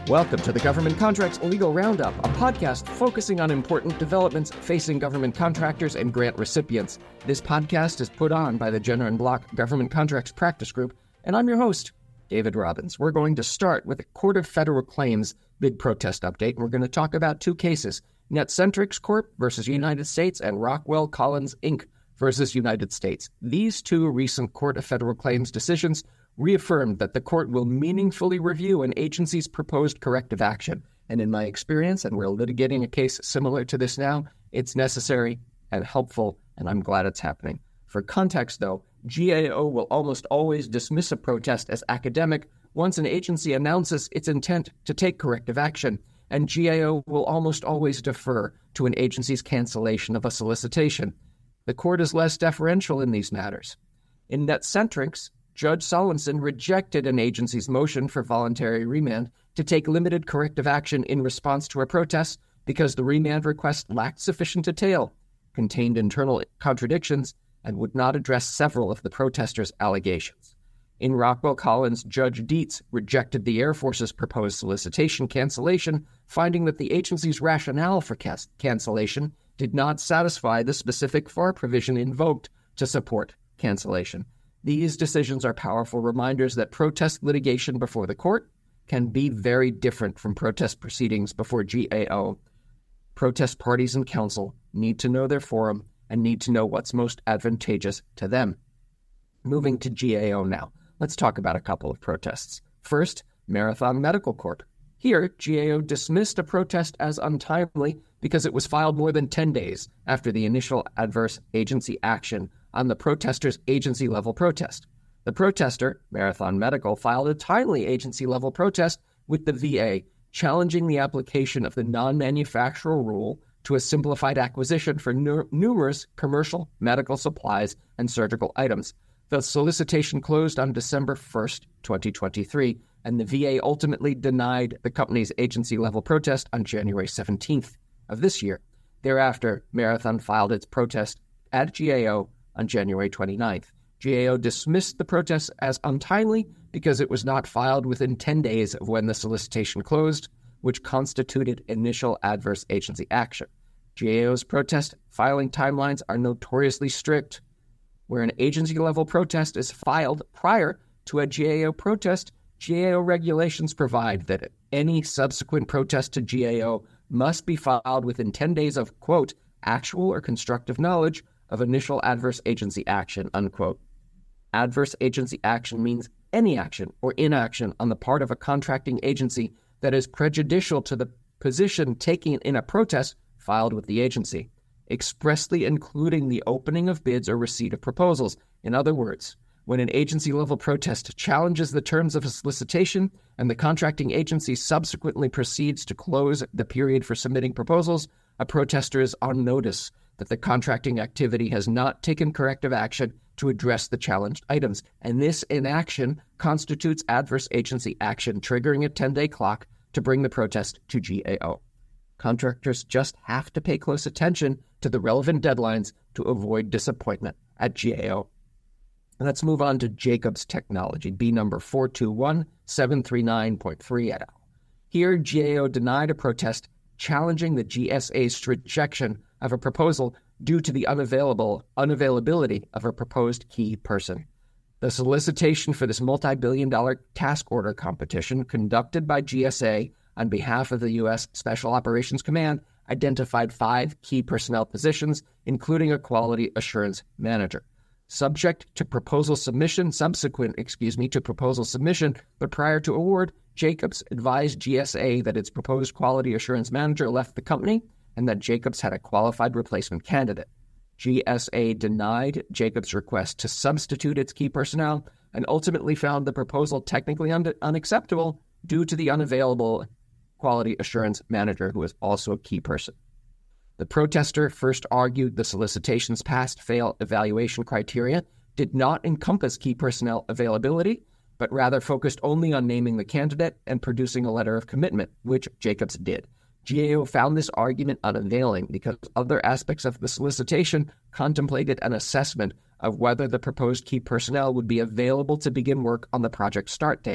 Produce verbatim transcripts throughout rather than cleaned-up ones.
Welcome to the Government Contracts Legal Roundup, a podcast focusing on important developments facing government contractors and grant recipients. This podcast is put on by the Jenner and Block Government Contracts Practice Group, and I'm your host, David Robbins. We're going to start with the Court of Federal Claims bid protest update. We're going to talk about two cases, Netcentrics Corp versus United States and Rockwell Collins Incorporated versus United States. These two recent Court of Federal Claims decisions reaffirmed that the court will meaningfully review an agency's proposed corrective action. And in my experience, and we're litigating a case similar to this now, it's necessary and helpful, and I'm glad it's happening. For context, though, G A O will almost always dismiss a protest as academic once an agency announces its intent to take corrective action, and G A O will almost always defer to an agency's cancellation of a solicitation. The court is less deferential in these matters. In Netcentrics, Judge Solensen rejected an agency's motion for voluntary remand to take limited corrective action in response to a protest because the remand request lacked sufficient detail, contained internal contradictions, and would not address several of the protesters' allegations. In Rockwell Collins, Judge Dietz rejected the Air Force's proposed solicitation cancellation, finding that the agency's rationale for cas- cancellation did not satisfy the specific F A R provision invoked to support cancellation. These decisions are powerful reminders that protest litigation before the court can be very different from protest proceedings before G A O. Protest parties and counsel need to know their forum and need to know what's most advantageous to them. Moving to G A O now, let's talk about a couple of protests. First, Marathon Medical Corp. Here, G A O dismissed a protest as untimely because it was filed more than ten days after the initial adverse agency action on the protester's agency-level protest. The protester, Marathon Medical, filed a timely agency-level protest with the V A, challenging the application of the non-manufacturer rule to a simplified acquisition for nu- numerous commercial medical supplies and surgical items. The solicitation closed on December first, twenty twenty-three, and the V A ultimately denied the company's agency-level protest on January seventeenth of this year. Thereafter, Marathon filed its protest at G A O on January twenty-ninth. G A O dismissed the protest as untimely because it was not filed within ten days of when the solicitation closed, which constituted initial adverse agency action. G A O's protest filing timelines are notoriously strict. Where an agency-level protest is filed prior to a G A O protest, G A O regulations provide that any subsequent protest to G A O must be filed within ten days of, quote, actual or constructive knowledge of initial adverse agency action, unquote. Adverse agency action means any action or inaction on the part of a contracting agency that is prejudicial to the position taken in a protest filed with the agency, expressly including the opening of bids or receipt of proposals. In other words, when an agency-level protest challenges the terms of a solicitation and the contracting agency subsequently proceeds to close the period for submitting proposals, a protester is on notice that the contracting activity has not taken corrective action to address the challenged items, and this inaction constitutes adverse agency action, triggering a ten-day clock to bring the protest to G A O. Contractors just have to pay close attention to the relevant deadlines to avoid disappointment at G A O. Let's move on to Jacobs Technology, B number four two one seven three nine point three et al. Here, G A O denied a protest challenging the G S A's rejection of a proposal due to the unavailable unavailability of a proposed key person. The solicitation for this multi-billion dollar task order competition conducted by G S A on behalf of the U S Special Operations Command identified five key personnel positions, including a quality assurance manager. Subject to proposal submission, subsequent, excuse me, to proposal submission, but prior to award, Jacobs advised G S A that its proposed quality assurance manager left the company and that Jacobs had a qualified replacement candidate. G S A denied Jacobs' request to substitute its key personnel and ultimately found the proposal technically un- unacceptable due to the unavailable quality assurance manager who is also a key person. The protester first argued the solicitation's pass-fail evaluation criteria did not encompass key personnel availability, but rather focused only on naming the candidate and producing a letter of commitment, which Jacobs did. G A O found this argument unavailing because other aspects of the solicitation contemplated an assessment of whether the proposed key personnel would be available to begin work on the project start date.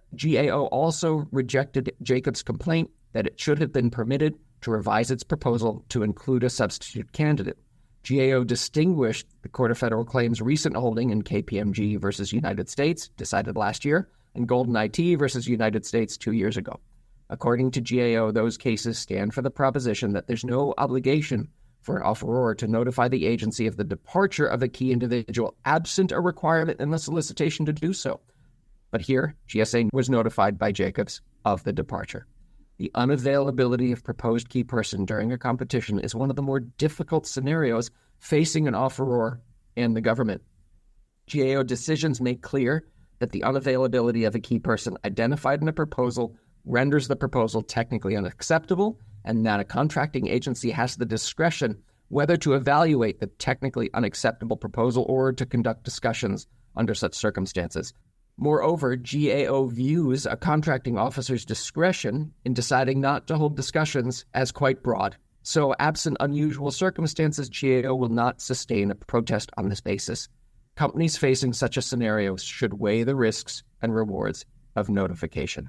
G A O also rejected Jacobs' complaint that it should have been permitted to revise its proposal to include a substitute candidate. G A O distinguished the Court of Federal Claims' recent holding in K P M G versus United States, decided last year, and Golden I T versus United States two years ago. According to G A O, those cases stand for the proposition that there's no obligation for an offeror to notify the agency of the departure of a key individual absent a requirement in the solicitation to do so. But here, G S A was notified by Jacobs of the departure. The unavailability of proposed key person during a competition is one of the more difficult scenarios facing an offeror and the government. G A O decisions make clear that the unavailability of a key person identified in a proposal renders the proposal technically unacceptable, and that a contracting agency has the discretion whether to evaluate the technically unacceptable proposal or to conduct discussions under such circumstances. Moreover, G A O views a contracting officer's discretion in deciding not to hold discussions as quite broad. So, absent unusual circumstances, G A O will not sustain a protest on this basis. Companies facing such a scenario should weigh the risks and rewards of notification.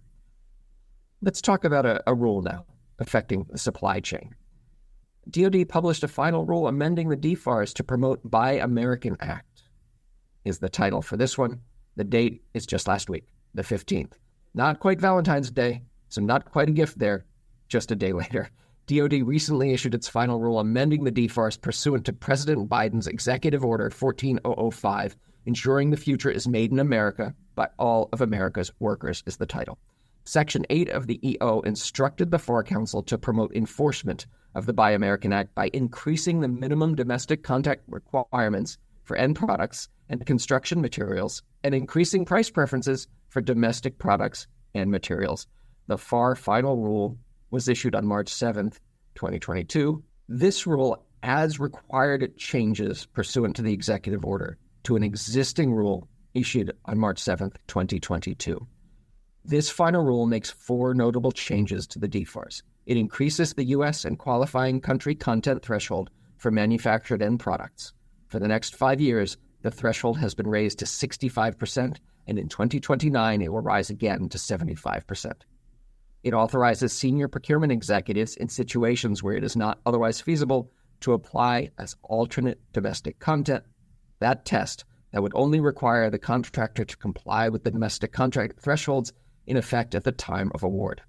Let's talk about a, a rule now affecting the supply chain. D O D published a final rule amending the D FARS to promote Buy American Act, is the title for this one. The date is just last week, the fifteenth. Not quite Valentine's Day, so not quite a gift there, just a day later. D O D recently issued its final rule amending the D FARS pursuant to President Biden's Executive Order fourteen thousand five, ensuring the future is made in America by all of America's workers, is the title. Section eight of the E O instructed the FAR Council to promote enforcement of the Buy American Act by increasing the minimum domestic content requirements for end products and construction materials, and increasing price preferences for domestic products and materials. The FAR final rule was issued on March seventh, twenty twenty-two. This rule adds required changes pursuant to the executive order to an existing rule issued on March seventh, twenty twenty-two. This final rule makes four notable changes to the D FARS. It increases the U S and qualifying country content threshold for manufactured end products. For the next five years, the threshold has been raised to sixty-five percent, and in twenty twenty-nine, it will rise again to seventy-five percent. It authorizes senior procurement executives in situations where it is not otherwise feasible to apply as alternate domestic content that test that would only require the contractor to comply with the domestic contract thresholds in effect at the time of award.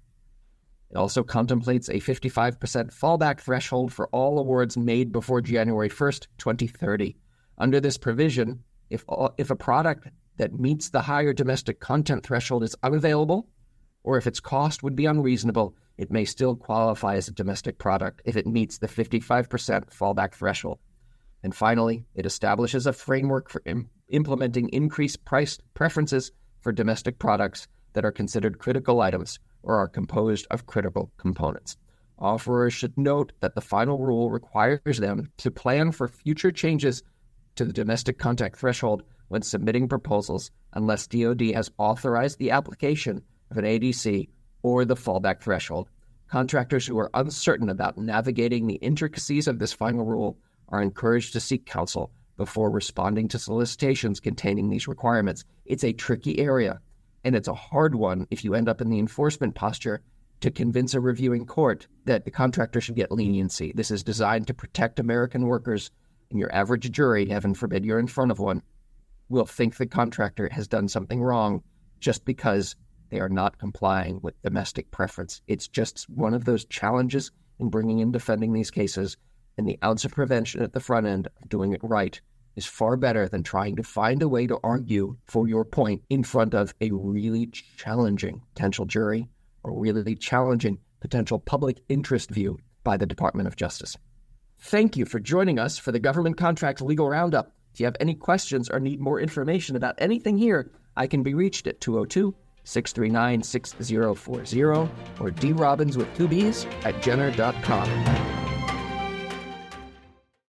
It also contemplates a fifty-five percent fallback threshold for all awards made before January first, twenty thirty. Under this provision, if if a product that meets the higher domestic content threshold is unavailable, or if its cost would be unreasonable, it may still qualify as a domestic product if it meets the fifty-five percent fallback threshold. And finally, it establishes a framework for im- implementing increased price preferences for domestic products that are considered critical items or are composed of critical components. Offerors should note that the final rule requires them to plan for future changes to the domestic content threshold when submitting proposals unless D O D has authorized the application of an A D C or the fallback threshold. Contractors who are uncertain about navigating the intricacies of this final rule are encouraged to seek counsel before responding to solicitations containing these requirements. It's a tricky area, and it's a hard one if you end up in the enforcement posture to convince a reviewing court that the contractor should get leniency. This is designed to protect American workers, and your average jury, heaven forbid you're in front of one, will think the contractor has done something wrong just because they are not complying with domestic preference. It's just one of those challenges in bringing and defending these cases, and the ounce of prevention at the front end of doing it right is far better than trying to find a way to argue for your point in front of a really challenging potential jury or really challenging potential public interest view by the Department of Justice. Thank you for joining us for the Government Contracts Legal Roundup. If you have any questions or need more information about anything here, I can be reached at two oh two, six three nine, six oh four oh or drobbins with two B's at jenner dot com.